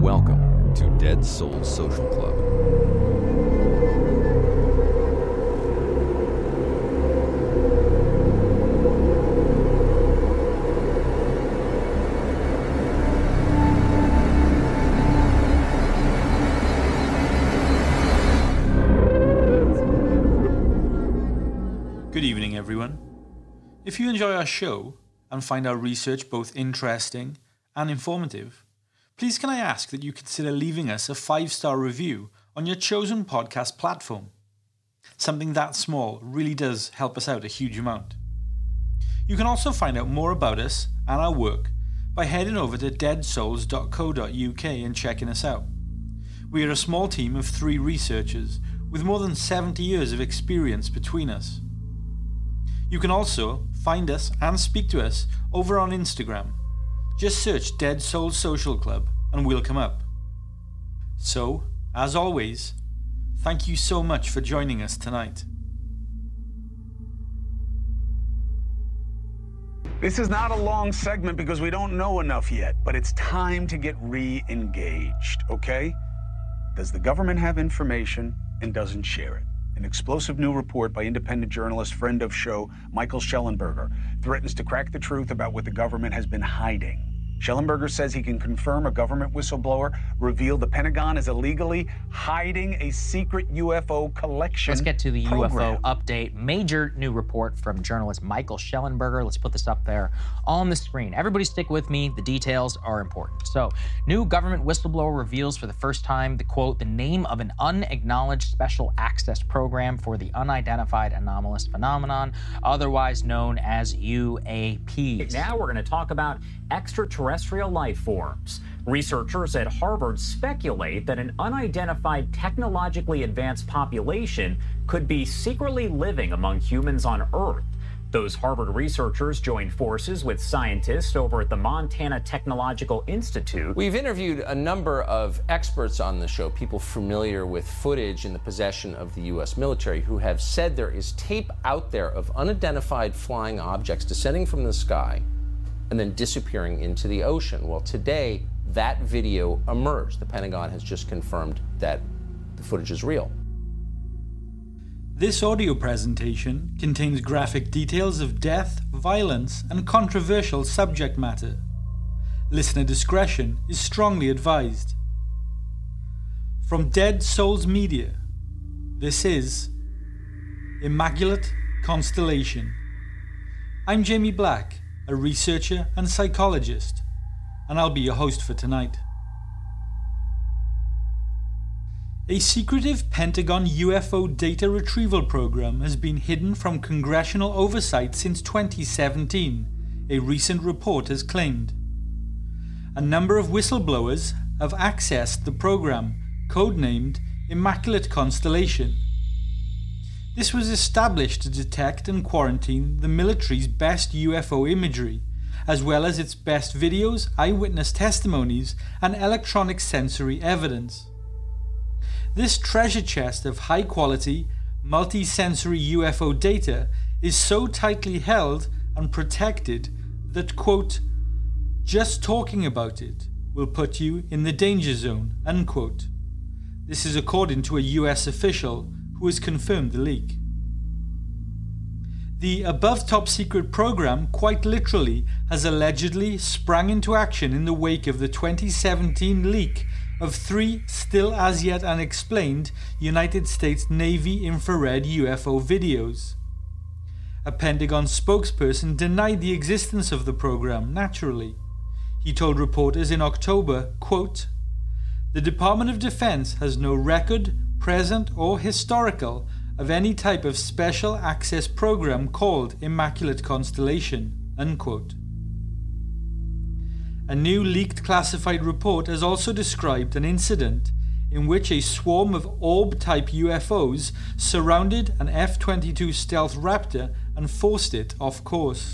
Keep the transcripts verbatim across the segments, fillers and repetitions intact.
Welcome to Dead Souls Social Club. Good evening, everyone. If you enjoy our show and find our research both interesting and informative, please can I ask that you consider leaving us a five-star review on your chosen podcast platform. Something that small really does help us out a huge amount. You can also find out more about us and our work by heading over to dead souls dot co dot U K and checking us out. We are a small team of three researchers with more than seventy years of experience between us. You can also find us and speak to us over on Instagram. Just search Dead Souls Social Club and we'll come up. So, as always, thank you so much for joining us tonight. This is not a long segment because we don't know enough yet, but it's time to get re-engaged, okay? Does the government have information and doesn't share it? An explosive new report by independent journalist, friend of show, Michael Shellenberger, threatens to crack the truth about what the government has been hiding. Shellenberger says he can confirm a government whistleblower revealed the Pentagon is illegally hiding a secret U F O collection. Let's get to the program. U F O update. Major new report from journalist Michael Shellenberger. Let's put this up there on the screen. Everybody stick with me. The details are important. So, new government whistleblower reveals for the first time the quote, the name of an unacknowledged special access program for the unidentified anomalous phenomenon, otherwise known as U A Ps. Now we're going to talk about extraterrestrial life forms. Researchers at Harvard speculate that an unidentified technologically advanced population could be secretly living among humans on Earth. Those Harvard researchers joined forces with scientists over at the Montana Technological Institute. We've interviewed a number of experts on the show, people familiar with footage in the possession of the U S military, who have said there is tape out there of unidentified flying objects descending from the sky and then disappearing into the ocean. Well, today, that video emerged. The Pentagon has just confirmed that the footage is real. This audio presentation contains graphic details of death, violence, and controversial subject matter. Listener discretion is strongly advised. From Dead Souls Media, this is Immaculate Constellation. I'm Jamie Black, a researcher and psychologist, and I'll be your host for tonight. A secretive Pentagon U F O data retrieval program has been hidden from congressional oversight since twenty seventeen, a recent report has claimed. A number of whistleblowers have accessed the program, codenamed Immaculate Constellation. This was established to detect and quarantine the military's best U F O imagery, as well as its best videos, eyewitness testimonies, and electronic sensory evidence. This treasure chest of high-quality, multi-sensory U F O data is so tightly held and protected that, quote, just talking about it will put you in the danger zone, unquote. This is according to a U S official who has confirmed the leak. The above top secret program quite literally has allegedly sprung into action in the wake of the twenty seventeen leak of three still as yet unexplained United States Navy infrared U F O videos. A Pentagon spokesperson denied the existence of the program, naturally. He told reporters in October, quote, the Department of Defense has no record, present or historical, of any type of special access program called Immaculate Constellation, unquote. A new leaked classified report has also described an incident in which a swarm of orb-type U F Os surrounded an F twenty-two Stealth Raptor and forced it off course.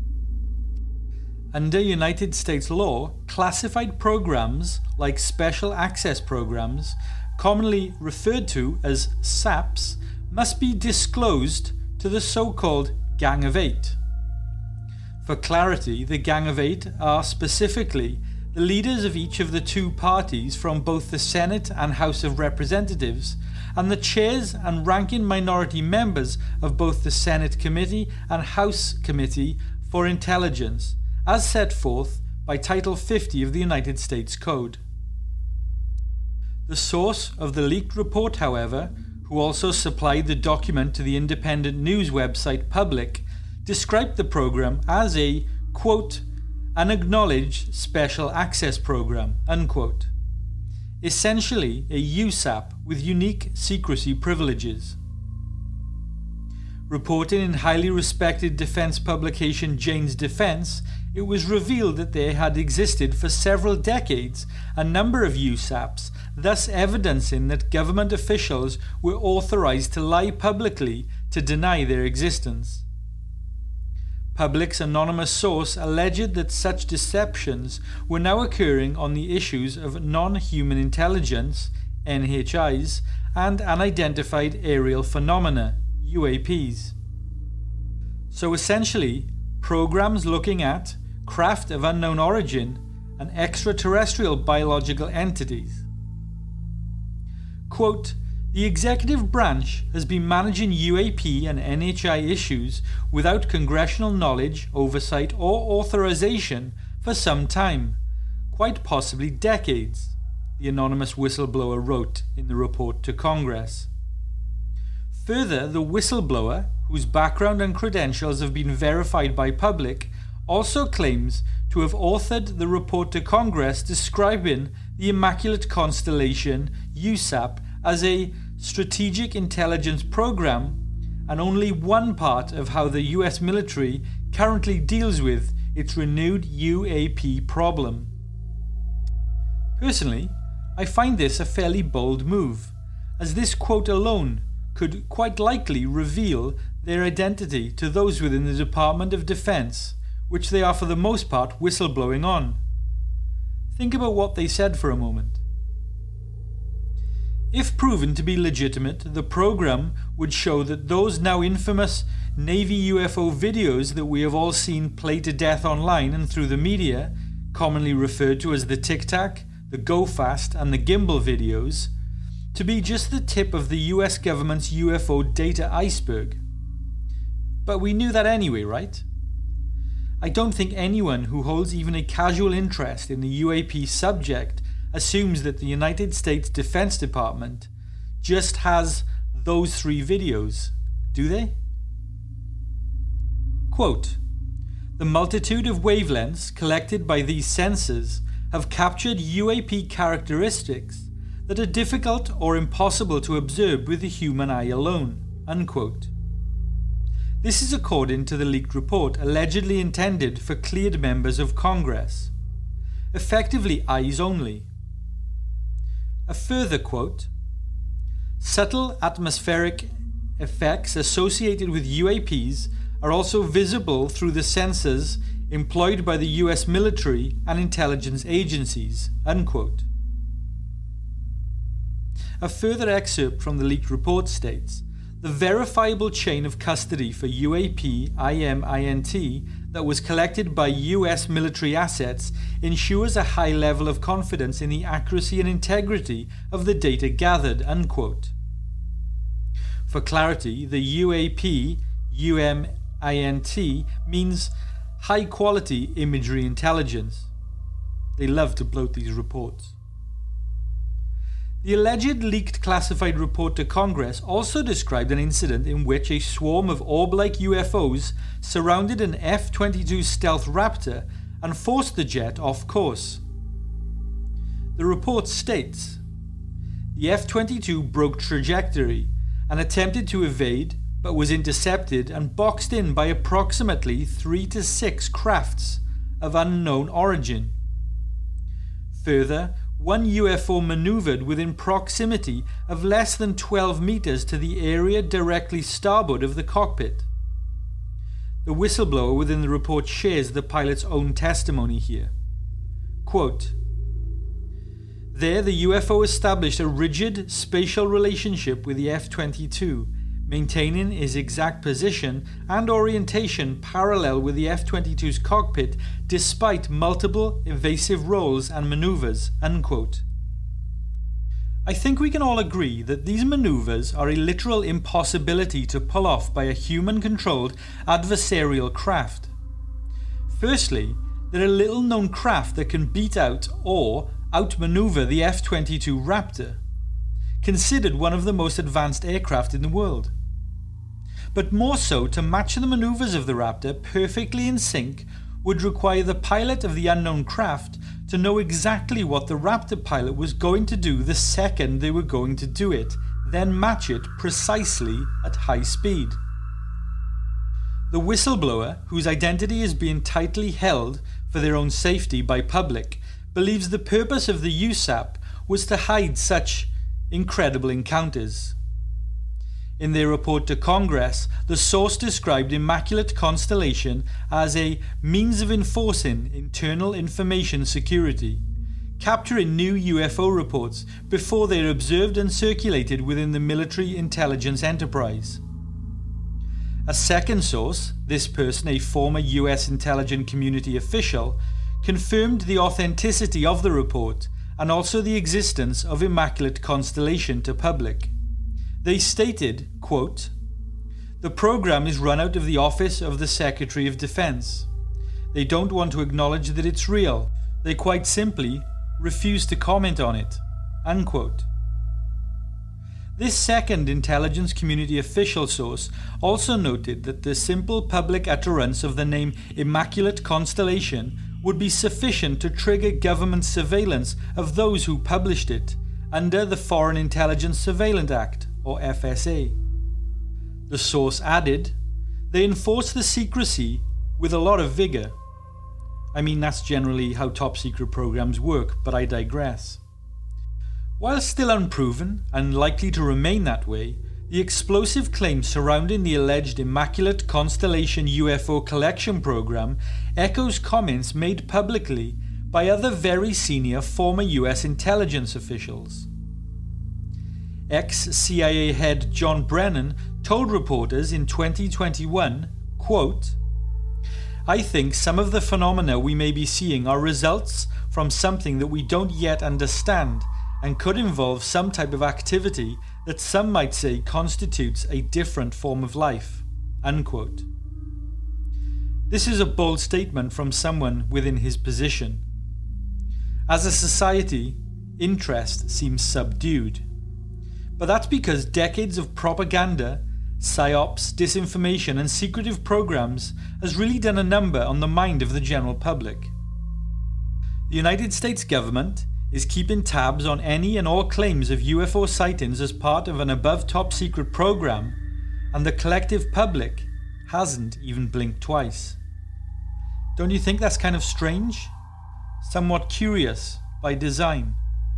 Under United States law, classified programs, like special access programs, commonly referred to as S A Ps, must be disclosed to the so-called Gang of Eight. For clarity, the Gang of Eight are specifically the leaders of each of the two parties from both the Senate and House of Representatives, and the chairs and ranking minority members of both the Senate Committee and House Committee for Intelligence, as set forth by Title fifty of the United States Code. The source of the leaked report, however, who also supplied the document to the independent news website Public, described the program as a, quote, unacknowledged special access program, unquote. Essentially a U SAP with unique secrecy privileges. Reporting in highly respected defense publication Jane's Defense, it was revealed that there had existed for several decades a number of U SAPs, thus evidencing that government officials were authorized to lie publicly to deny their existence. Public's anonymous source alleged that such deceptions were now occurring on the issues of non-human intelligence, N H Is, and unidentified aerial phenomena, U A Ps. So essentially, programs looking at craft of unknown origin and extraterrestrial biological entities. Quote, the executive branch has been managing U A P and N H I issues without congressional knowledge, oversight, or authorization for some time, quite possibly decades, the anonymous whistleblower wrote in the report to Congress. Further, the whistleblower, whose background and credentials have been verified by Public, also claims to have authored the report to Congress describing the Immaculate Constellation, U SAP, as a strategic intelligence program and only one part of how the U S military currently deals with its renewed U A P problem. Personally, I find this a fairly bold move, as this quote alone could quite likely reveal their identity to those within the Department of Defense, which they are for the most part whistleblowing on. Think about what they said for a moment. If proven to be legitimate, the program would show that those now infamous Navy U F O videos that we have all seen play to death online and through the media, commonly referred to as the Tic Tac, the Go Fast and the Gimbal videos, to be just the tip of the U S government's U F O data iceberg. But we knew that anyway, right? I don't think anyone who holds even a casual interest in the U A P subject assumes that the United States Defense Department just has those three videos, do they? Quote, the multitude of wavelengths collected by these sensors have captured U A P characteristics that are difficult or impossible to observe with the human eye alone, unquote. This is according to the leaked report allegedly intended for cleared members of Congress. Effectively eyes only. A further quote, subtle atmospheric effects associated with U A Ps are also visible through the sensors employed by the U S military and intelligence agencies, unquote. A further excerpt from the leaked report states, the verifiable chain of custody for U A P I M I N T that was collected by U S military assets ensures a high level of confidence in the accuracy and integrity of the data gathered, unquote. For clarity, the U A P U M I N T means high quality imagery intelligence. They love to bloat these reports. The alleged leaked classified report to Congress also described an incident in which a swarm of orb-like U F Os surrounded an F twenty-two Stealth Raptor and forced the jet off course. The report states, the F twenty-two broke trajectory and attempted to evade, but was intercepted and boxed in by approximately three to six crafts of unknown origin. Further, one U F O maneuvered within proximity of less than twelve meters to the area directly starboard of the cockpit. The whistleblower within the report shares the pilot's own testimony here. Quote, there the U F O established a rigid spatial relationship with the F twenty-two, maintaining his exact position and orientation parallel with the F twenty-two's cockpit despite multiple evasive rolls and maneuvers, unquote. I think we can all agree that these maneuvers are a literal impossibility to pull off by a human-controlled adversarial craft. Firstly, there are little-known craft that can beat out or outmaneuver the F twenty-two Raptor, considered one of the most advanced aircraft in the world. But more so, to match the maneuvers of the Raptor perfectly in sync would require the pilot of the unknown craft to know exactly what the Raptor pilot was going to do the second they were going to do it, then match it precisely at high speed. The whistleblower, whose identity is being tightly held for their own safety by public, believes the purpose of the U SAP was to hide such incredible encounters. In their report to Congress, the source described Immaculate Constellation as a means of enforcing internal information security, capturing new U F O reports before they are observed and circulated within the military intelligence enterprise. A second source, this person a former U S intelligence community official, confirmed the authenticity of the report and also the existence of Immaculate Constellation to public. They stated, quote, "The program is run out of the office of the Secretary of Defense. They don't want to acknowledge that it's real. They quite simply refuse to comment on it," unquote. This second intelligence community official source also noted that the simple public utterance of the name Immaculate Constellation would be sufficient to trigger government surveillance of those who published it under the Foreign Intelligence Surveillance Act, or F S A. The source added, "They enforce the secrecy with a lot of vigour." I mean, that's generally how top secret programs work, but I digress. While still unproven and likely to remain that way, the explosive claims surrounding the alleged Immaculate Constellation U F O collection program echoes comments made publicly by other very senior former U S intelligence officials. Ex-C I A head John Brennan told reporters in twenty twenty-one, quote, "I think some of the phenomena we may be seeing are results from something that we don't yet understand and could involve some type of activity that some might say constitutes a different form of life," unquote. This is a bold statement from someone within his position. As a society, interest seems subdued. But that's because decades of propaganda, psyops, disinformation and secretive programs has really done a number on the mind of the general public. The United States government is keeping tabs on any and all claims of U F O sightings as part of an above top secret program, and the collective public hasn't even blinked twice. Don't you think that's kind of strange? Somewhat curious by design.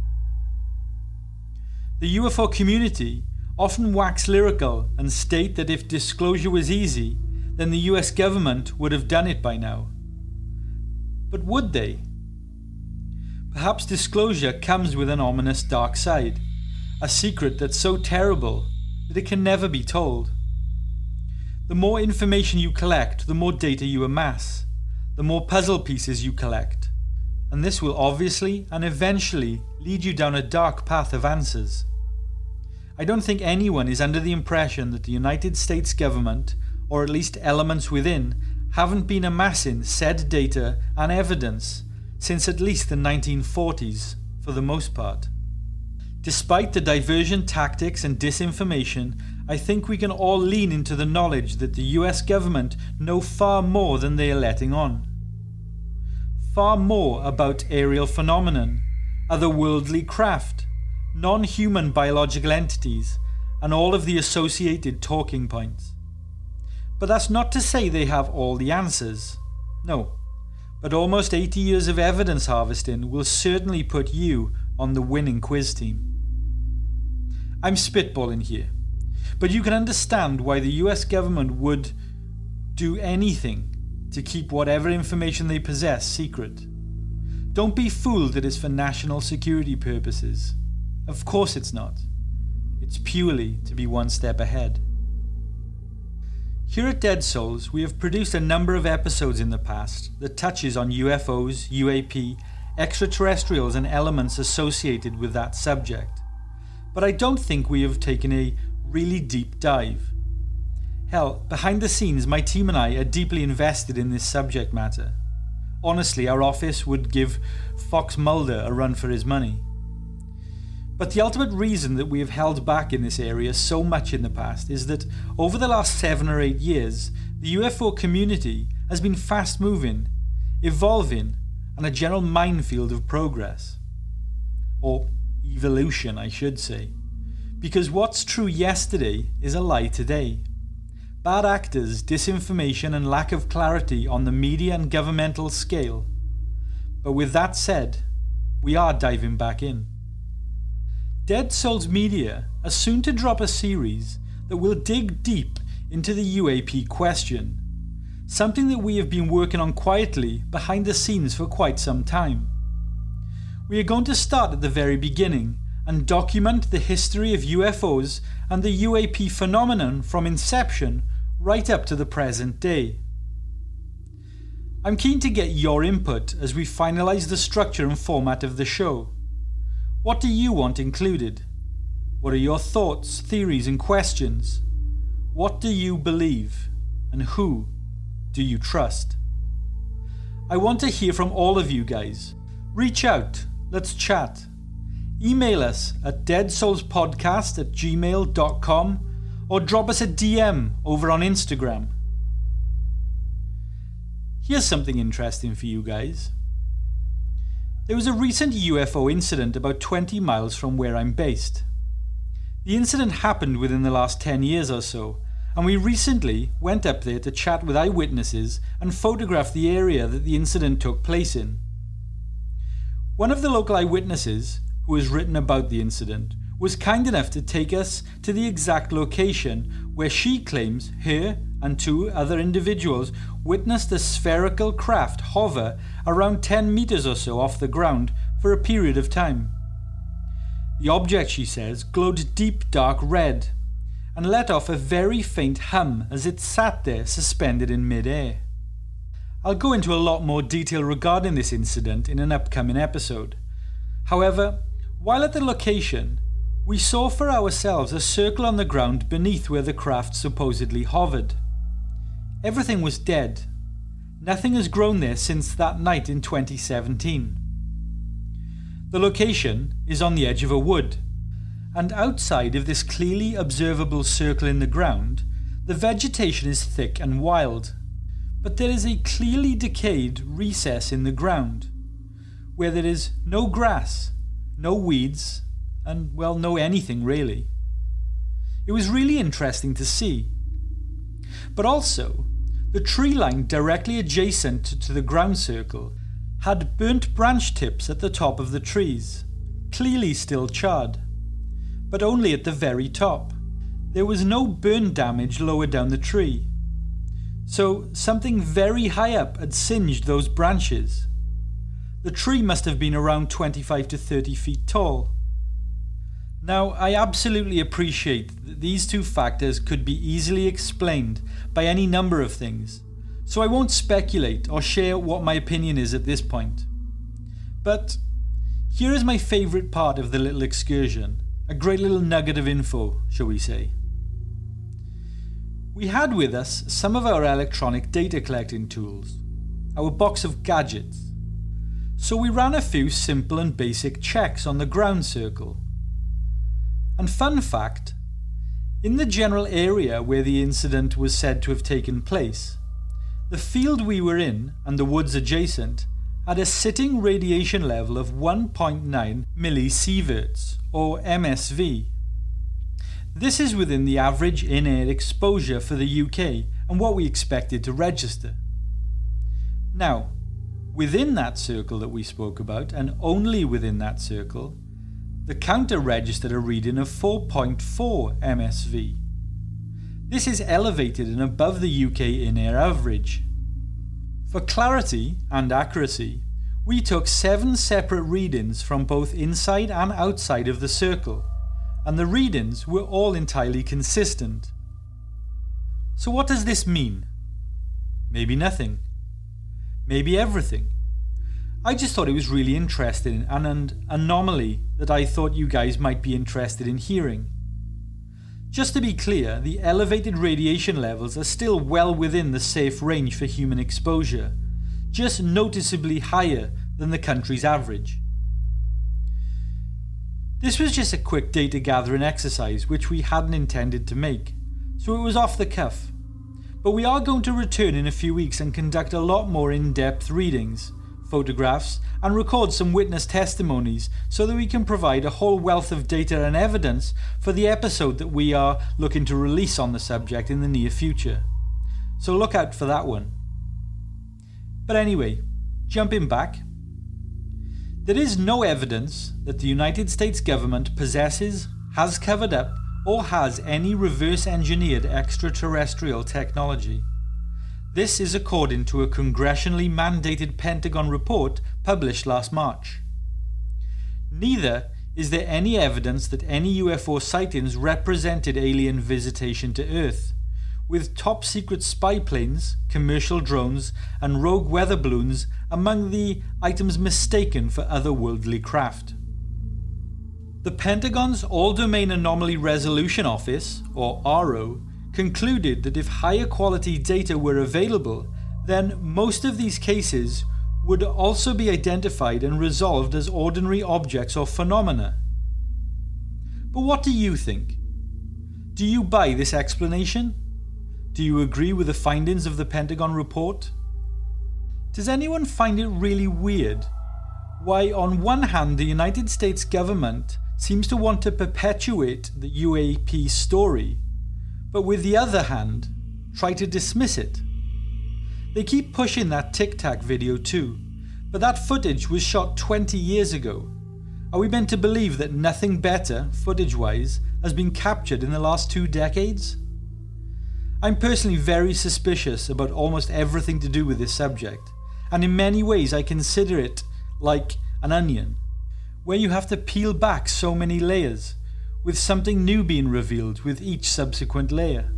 The U F O community often wax lyrical and state that if disclosure was easy, then the U S government would have done it by now. But would they? Perhaps disclosure comes with an ominous dark side, a secret that's so terrible that it can never be told. The more information you collect, the more data you amass, the more puzzle pieces you collect, and this will obviously and eventually lead you down a dark path of answers. I don't think anyone is under the impression that the United States government, or at least elements within, haven't been amassing said data and evidence since at least the nineteen forties, for the most part. Despite the diversion tactics and disinformation, I think we can all lean into the knowledge that the U S government know far more than they are letting on. Far more about aerial phenomenon, otherworldly craft, non-human biological entities, and all of the associated talking points. But that's not to say they have all the answers. No. But almost eighty years of evidence harvesting will certainly put you on the winning quiz team. I'm spitballing here, but you can understand why the U S government would do anything to keep whatever information they possess secret. Don't be fooled that it's for national security purposes. Of course it's not. It's purely to be one step ahead. Here at Dead Souls, we have produced a number of episodes in the past that touches on U F Os, U A P, extraterrestrials and elements associated with that subject. But I don't think we have taken a really deep dive. Hell, behind the scenes, my team and I are deeply invested in this subject matter. Honestly, our office would give Fox Mulder a run for his money. But the ultimate reason that we have held back in this area so much in the past is that over the last seven or eight years, the U F O community has been fast moving, evolving, and a general minefield of progress. Or evolution, I should say. Because what's true yesterday is a lie today. Bad actors, disinformation, and lack of clarity on the media and governmental scale. But with that said, we are diving back in. Dead Souls Media are soon to drop a series that will dig deep into the U A P question, something that we have been working on quietly behind the scenes for quite some time. We are going to start at the very beginning and document the history of U F Os and the U A P phenomenon from inception right up to the present day. I'm keen to get your input as we finalise the structure and format of the show. What do you want included? What are your thoughts, theories and questions? What do you believe? And who do you trust? I want to hear from all of you guys. Reach out, let's chat. Email us at deadsoulspodcast at gmail dot com or drop us a D M over on Instagram. Here's something interesting for you guys. There was a recent U F O incident about twenty miles from where I'm based. The incident happened within the last ten years or so, and we recently went up there to chat with eyewitnesses and photograph the area that the incident took place in. One of the local eyewitnesses, who has written about the incident, was kind enough to take us to the exact location where she claims her and two other individuals witnessed a spherical craft hover around ten meters or so off the ground for a period of time. The object, she says, glowed deep dark red and let off a very faint hum as it sat there suspended in mid-air. I'll go into a lot more detail regarding this incident in an upcoming episode. However, while at the location, we saw for ourselves a circle on the ground beneath where the craft supposedly hovered. Everything was dead. Nothing has grown there since that night in twenty seventeen. The location is on the edge of a wood, and outside of this clearly observable circle in the ground, the vegetation is thick and wild, but there is a clearly decayed recess in the ground, where there is no grass, no weeds, and, well, no anything really. It was really interesting to see. But also, the tree line directly adjacent to the ground circle had burnt branch tips at the top of the trees, clearly still charred, but only at the very top. There was no burn damage lower down the tree. So something very high up had singed those branches. The tree must have been around twenty-five to thirty feet tall. Now, I absolutely appreciate that these two factors could be easily explained by any number of things, so I won't speculate or share what my opinion is at this point. But here is my favourite part of the little excursion, a great little nugget of info, shall we say. We had with us some of our electronic data collecting tools, our box of gadgets. So we ran a few simple and basic checks on the ground circle. And fun fact, in the general area where the incident was said to have taken place, the field we were in and the woods adjacent had a sitting radiation level of one point nine millisieverts, or M S V. This is within the average in-air exposure for the U K and what we expected to register. Now, within that circle that we spoke about, and only within that circle, the counter registered a reading of four point four M S V. This is elevated and above the U K in-air average. For clarity and accuracy, we took seven separate readings from both inside and outside of the circle, and the readings were all entirely consistent. So what does this mean? Maybe nothing. Maybe everything. I just thought it was really interesting and an anomaly that I thought you guys might be interested in hearing. Just to be clear, the elevated radiation levels are still well within the safe range for human exposure, just noticeably higher than the country's average. This was just a quick data gathering exercise which we hadn't intended to make, so it was off the cuff. But we are going to return in a few weeks and conduct a lot more in-depth readings, photographs, and record some witness testimonies so that we can provide a whole wealth of data and evidence for the episode that we are looking to release on the subject in the near future. So look out for that one. But anyway, jumping back, there is no evidence that the United States government possesses, has covered up, or has any reverse-engineered extraterrestrial technology. This is according to a congressionally mandated Pentagon report published last March. Neither is there any evidence that any U F O sightings represented alien visitation to Earth, with top-secret spy planes, commercial drones, and rogue weather balloons among the items mistaken for otherworldly craft. The Pentagon's All-Domain Anomaly Resolution Office, or A R O, concluded that if higher quality data were available, then most of these cases would also be identified and resolved as ordinary objects or phenomena. But what do you think? Do you buy this explanation? Do you agree with the findings of the Pentagon report? Does anyone find it really weird why on one hand the United States government seems to want to perpetuate the U A P story, but with the other hand, try to dismiss it? They keep pushing that Tic Tac video too, but that footage was shot twenty years ago. Are we meant to believe that nothing better, footage-wise, has been captured in the last two decades? I'm personally very suspicious about almost everything to do with this subject, and in many ways I consider it like an onion, where you have to peel back so many layers, with something new being revealed with each subsequent layer.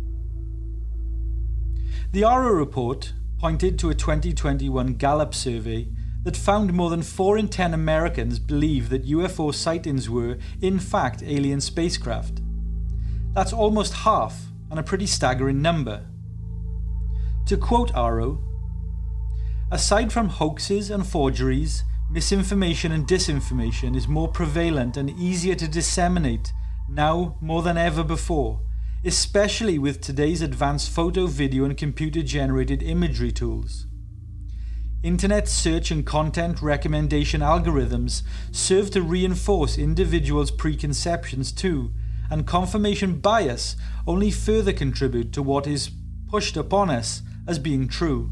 The A R O report pointed to a twenty twenty-one Gallup survey that found more than four in ten Americans believe that U F O sightings were, in fact, alien spacecraft. That's almost half, and a pretty staggering number. To quote A R O, "Aside from hoaxes and forgeries, misinformation and disinformation is more prevalent and easier to disseminate now more than ever before, especially with today's advanced photo, video, and computer-generated imagery tools. Internet search and content recommendation algorithms serve to reinforce individuals' preconceptions too, and confirmation bias only further contribute to what is pushed upon us as being true."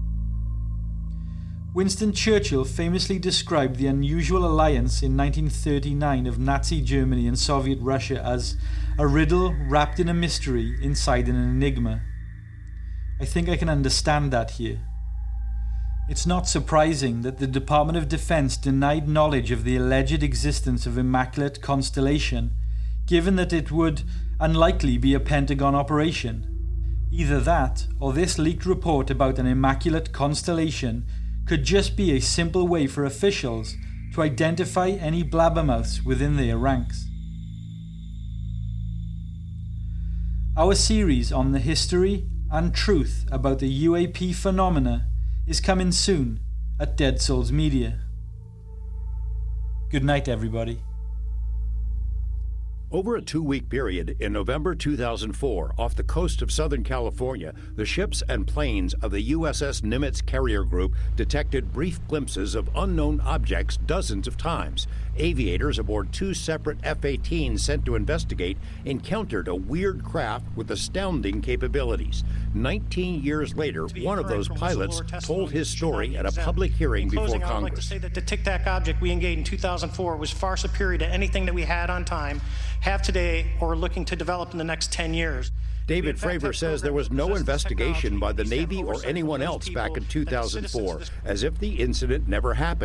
Winston Churchill famously described the unusual alliance in nineteen thirty-nine of Nazi Germany and Soviet Russia as a riddle wrapped in a mystery inside an enigma. I think I can understand that here. It's not surprising that the Department of Defense denied knowledge of the alleged existence of Immaculate Constellation, given that it would unlikely be a Pentagon operation. Either that, or this leaked report about an Immaculate Constellation could just be a simple way for officials to identify any blabbermouths within their ranks. Our series on the history and truth about the U A P phenomena is coming soon at Dead Souls Media. Good night, everybody. Over a two-week period in November two thousand four, off the coast of Southern California, the ships and planes of the U S S Nimitz carrier group detected brief glimpses of unknown objects dozens of times. Aviators aboard two separate F eighteens sent to investigate encountered a weird craft with astounding capabilities. Nineteen years later, one of those pilots told his story at a public hearing before Congress. I'd like to say that the Tic Tac object we engaged in two thousand four was far superior to anything that we had on time, have today, or are looking to develop in the next ten years. David Fravor says there was no investigation by the Navy or anyone else back in two thousand four, as if the incident never happened.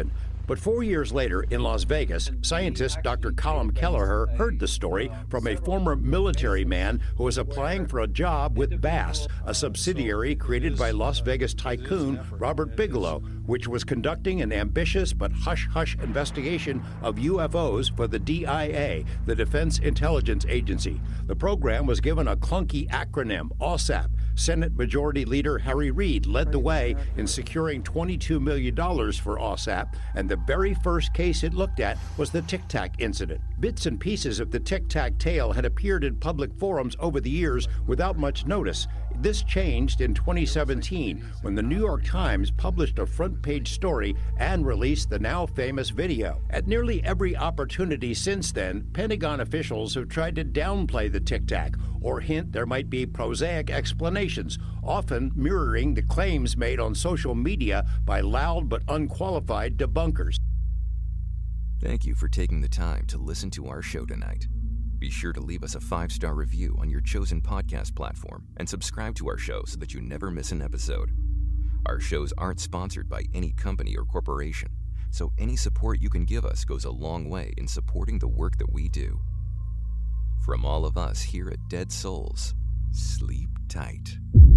But four years later, in Las Vegas, scientist Doctor Colm Kelleher heard the story from a former military man who was applying for a job with Bass, a subsidiary created by Las Vegas tycoon Robert Bigelow, which was conducting an ambitious but hush-hush investigation of U F Os for the D I A, the Defense Intelligence Agency. The program was given a clunky acronym, OSAP. Senate Majority Leader Harry Reid led the way in securing twenty-two million dollars for OSAP, and the very first case it looked at was the Tic Tac incident. Bits and pieces of the Tic Tac tale had appeared in public forums over the years without much notice. This changed in twenty seventeen when the New York Times published a front-page story and released the now famous video. At nearly every opportunity since then, Pentagon officials have tried to downplay the Tic Tac or hint there might be prosaic explanations, often mirroring the claims made on social media by loud but unqualified debunkers. Thank you for taking the time to listen to our show tonight. Be sure to leave us a five-star review on your chosen podcast platform and subscribe to our show so that you never miss an episode. Our shows aren't sponsored by any company or corporation, so any support you can give us goes a long way in supporting the work that we do. From all of us here at Dead Souls, sleep tight.